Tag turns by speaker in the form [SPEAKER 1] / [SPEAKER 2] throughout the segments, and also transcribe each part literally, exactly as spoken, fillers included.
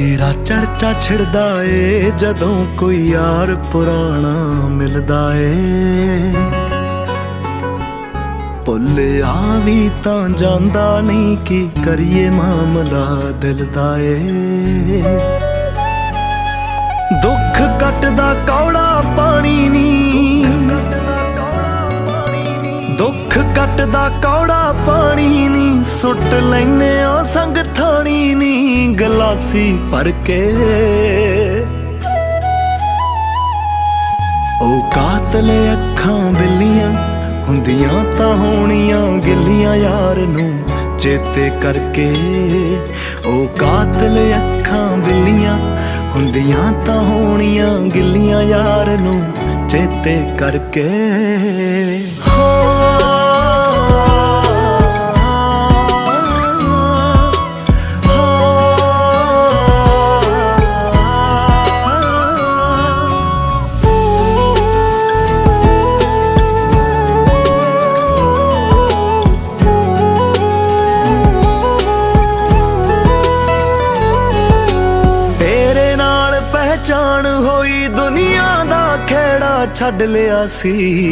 [SPEAKER 1] तेरा चर्चा छिड़दा ए जदों कोई यार पुराना मिलदा ए। भुल्लिया भी तां जांदा नहीं कि करिए मामला दिल दा ए। दुख कटदा कौड़ा पानी नी, दुख कटदा कौड़ा पानी नी, सुट लैने आ संग थानी नी गलासी भर के। ओ कातले अखां बिल्लियां हुंदियां तां होणियां गिल्लियां यार नूं चेते करके। ओ कातले अखां बिल्लियां हुंदियां तां होणियां गिल्लियां यार नूं चेते करके। हो पहचान होई दुनिया दा खेड़ा छड़ लिया सी।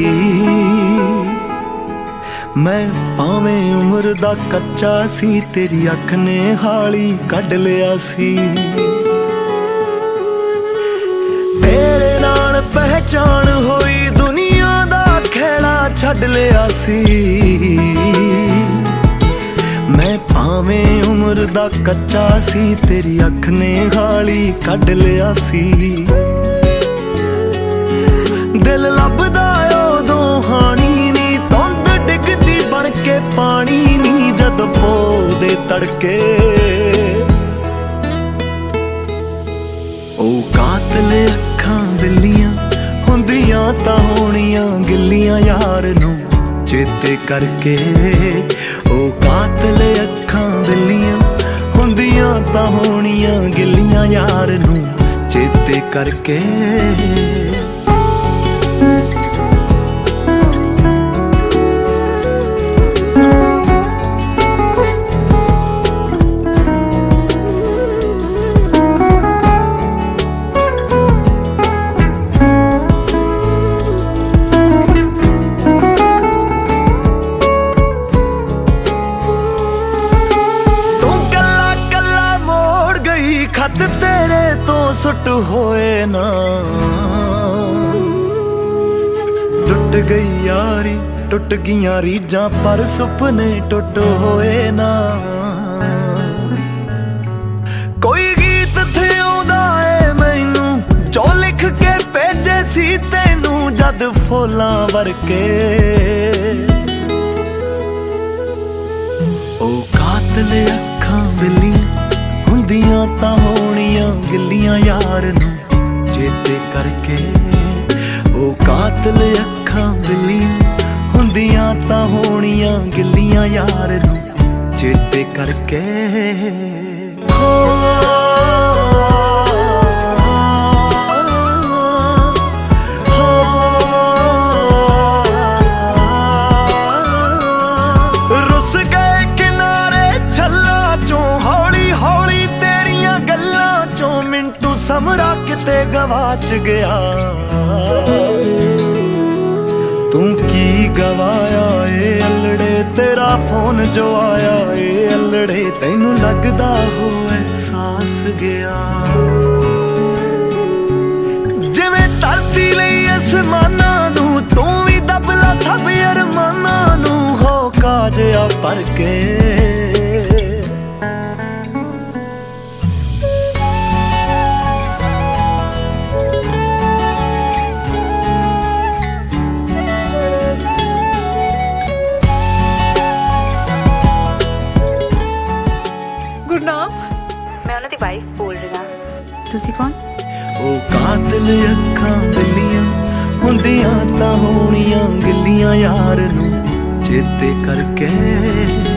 [SPEAKER 1] मैं भावें उम्र दा कच्चा सी, तेरी अख ने हाली कढ लिया सी। तेरे नाल पहचान होई दुनिया दा खेड़ा छड़ लिया सी। मैं भावें उम्र दा कच्चा सी, तेरी अख ने हाली कढ लिया सी। दिल लभदा उदों हानी नी, धुंद डिगदी बन के पानी नी जद पौधे तड़के। ओ कातले अखां बिल्लियां हुंदियां तां होणियां गिल्लियां यार नूं चेते करके। ओ कातले अखां बिल्लियां हुंदियां तां होणियां गिल्लियां यार नूं चेते करके। खत तेरे तो सुट होए ना, टुट गई यारी टुट गियां रीजां पर सुपने टुट होए ना। कोई गीत थे आउंदा ए मैनू जो लिख के भेजे सी तैनू जद फुल्लां वरके। ओ कातले अखां बिल्लियां हुंदियां तां होणियां गिल्लियां यार नूं चेते करके। ओ कातले अखां बिल्लियां हुंदियां तां होणियां गिल्लियां यार नूं चेते करके। हो समरा किते गवाच गया, तू की गवाया ए अल्लड़े तेरा फोन जो आया ए अल्लड़े तैनू लगदा हो एहसास गया। जिवें धरती लई आसमानां नू तू भी दबला सब अरमानां नू हो काजिया भर के।
[SPEAKER 2] मैं उन्हां दी वाइफ बोल रही हां, तुसी कौन?
[SPEAKER 1] ओ कातले अखां बिल्लियां हुंदियां तां होणियां गिल्लियां यार नूं चेते करके।